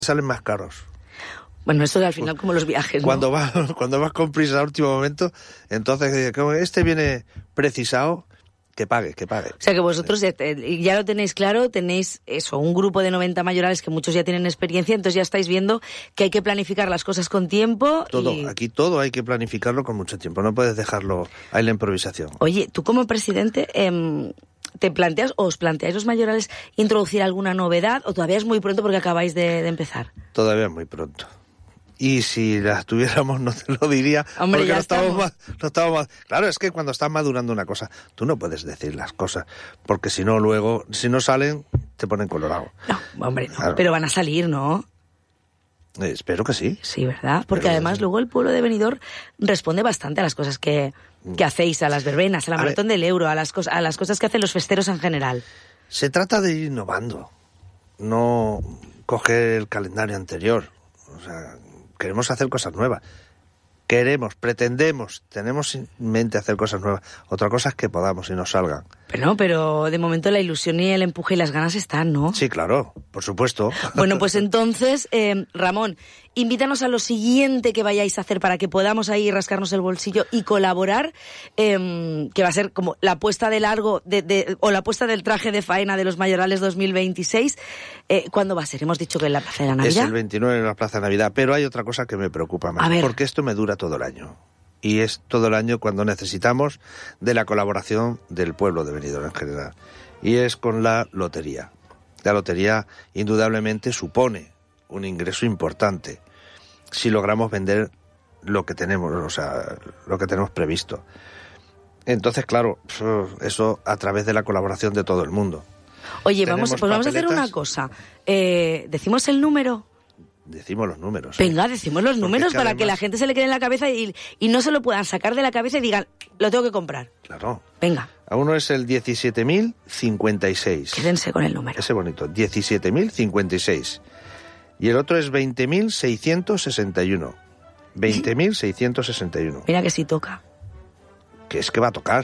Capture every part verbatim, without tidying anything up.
salen más caros. Bueno, eso es al final como los viajes, ¿no? Cuando vas, cuando vas con prisa a último momento, entonces, como este viene precisado, que pague, que pague. O sea que vosotros ya, ya lo tenéis claro, tenéis eso, un grupo de noventa mayorales que muchos ya tienen experiencia, entonces ya estáis viendo que hay que planificar las cosas con tiempo. Todo, y... aquí todo hay que planificarlo con mucho tiempo, no puedes dejarlo ahí la improvisación. Oye, tú como presidente, eh, ¿te planteas o os planteáis los mayorales introducir alguna novedad o todavía es muy pronto porque acabáis de, de empezar? Todavía es muy pronto. Y si las tuviéramos no te lo diría. Hombre, porque ya no estamos, estamos. Más, no estamos más. Claro, es que cuando estás madurando una cosa, tú no puedes decir las cosas, porque si no luego, si no salen, te ponen colorado. No, hombre, no, claro. Pero van a salir, ¿no? Eh, espero que sí. Sí, ¿verdad? Porque Pero, además sí. luego el pueblo de Benidorm responde bastante a las cosas que, que hacéis, a las verbenas, a la A maratón ver. del euro, a las, cos- a las cosas que hacen los festeros en general. Se trata de ir innovando, no coger el calendario anterior. O sea, queremos hacer cosas nuevas. Queremos, pretendemos, tenemos en mente hacer cosas nuevas. Otra cosa es que podamos y nos salgan. Pero no, pero de momento la ilusión y el empuje y las ganas están, ¿no? Sí, claro, por supuesto. Bueno, pues entonces, eh, Ramón, invítanos a lo siguiente que vayáis a hacer para que podamos ahí rascarnos el bolsillo y colaborar, eh, que va a ser como la puesta de largo de, de, o la puesta del traje de faena de los mayorales dos mil veintiséis. Eh, ¿Cuándo va a ser? Hemos dicho que en la Plaza de la Navidad. Es el veintinueve en la Plaza de Navidad, pero hay otra cosa que me preocupa más, A ver. porque esto me dura todo el año. Y es todo el año cuando necesitamos de la colaboración del pueblo de Benidorm en general. Y es con la lotería. La lotería indudablemente supone un ingreso importante si logramos vender lo que tenemos, o sea, lo que tenemos previsto. Entonces, claro, eso a través de la colaboración de todo el mundo. Oye, vamos, Tenemos pues vamos a hacer papeletas. una cosa. Eh, ¿Decimos el número? Decimos los números. ¿eh? Venga, decimos los Porque números es que para que la además- gente se le quede en la cabeza y, y no se lo puedan sacar de la cabeza y digan, lo tengo que comprar. Claro. Venga, A uno es el diecisiete mil cincuenta y seis. quédense con el número. Ese bonito, diecisiete mil cincuenta y seis. Y el otro es veinte mil seiscientos sesenta y uno. veinte mil seiscientos sesenta y uno. Mira que sí toca. Que es que va a tocar.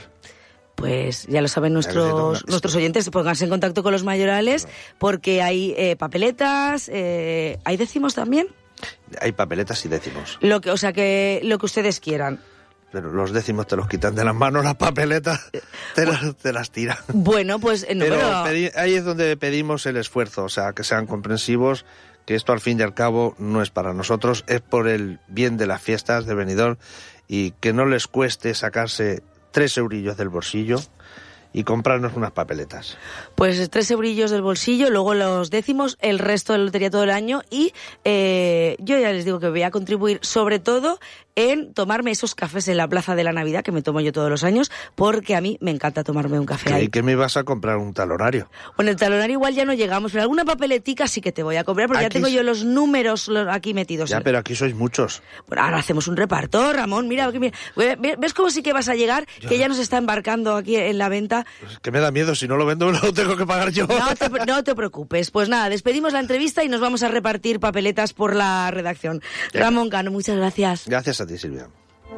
Pues ya lo saben Ya que sí nuestros toca. nuestros oyentes, pónganse en contacto con los mayorales porque hay eh, papeletas, eh, ¿hay décimos también? Hay papeletas y décimos. Lo que, o sea, que lo que ustedes quieran. Pero los décimos te los quitan de las manos, las papeletas te las, te las tiran. Bueno, pues el Pero número... pedi- ahí es donde pedimos el esfuerzo, o sea, que sean comprensivos, que esto al fin y al cabo no es para nosotros, es por el bien de las fiestas de Benidorm y que no les cueste sacarse tres eurillos del bolsillo y comprarnos unas papeletas. Pues tres eurillos del bolsillo, luego los décimos, el resto de la lotería todo el año y eh, yo ya les digo que voy a contribuir sobre todo en tomarme esos cafés en la Plaza de la Navidad que me tomo yo todos los años porque a mí me encanta tomarme un café ahí. ¿Y que me vas a comprar un talonario? Bueno, el talonario igual ya no llegamos, pero alguna papeletica sí que te voy a comprar porque Aquí ya tengo s- yo los números los- aquí metidos. Ya, pero aquí sois muchos. Bueno, ahora hacemos un reparto, Ramón, mira, mira, ¿ves ves cómo sí que vas a llegar? Ya. Que ya nos está embarcando aquí en la venta. Pues que me da miedo, si no lo vendo me lo tengo que pagar yo. No te, no te preocupes. Pues nada, despedimos la entrevista y nos vamos a repartir papeletas por la redacción. Venga. Ramón Cano, muchas gracias. Gracias a ti, Silvia.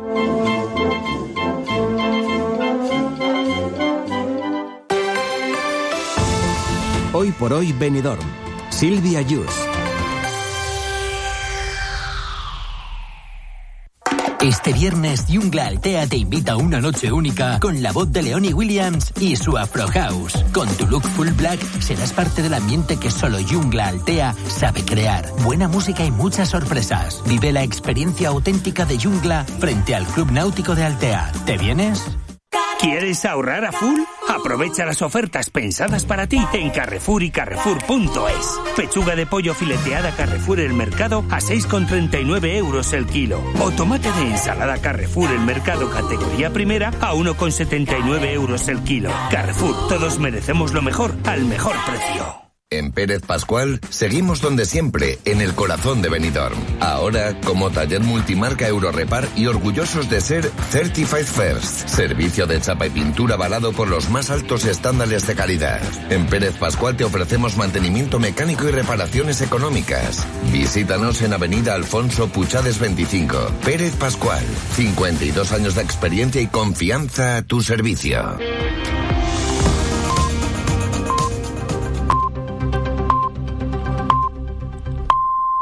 Hoy por hoy Benidorm. Silvia Yus. Este viernes, Jungla Altea te invita a una noche única con la voz de Leonie Williams y su Afro House. Con tu look full black serás parte del ambiente que solo Jungla Altea sabe crear. Buena música y muchas sorpresas. Vive la experiencia auténtica de Jungla frente al Club Náutico de Altea. ¿Te vienes? ¿Quieres ahorrar a full? Aprovecha las ofertas pensadas para ti en Carrefour y Carrefour punto es. Pechuga de pollo fileteada Carrefour El Mercado a seis con treinta y nueve euros el kilo. O tomate de ensalada Carrefour El Mercado categoría primera a uno con setenta y nueve euros el kilo. Carrefour, todos merecemos lo mejor al mejor precio. En Pérez Pascual seguimos donde siempre, en el corazón de Benidorm. Ahora como taller multimarca Eurorepar y orgullosos de ser Certified First, servicio de chapa y pintura avalado por los más altos estándares de calidad. En Pérez Pascual te ofrecemos mantenimiento mecánico y reparaciones económicas. Visítanos en Avenida Alfonso Puchades veinticinco. Pérez Pascual, cincuenta y dos años de experiencia y confianza a tu servicio.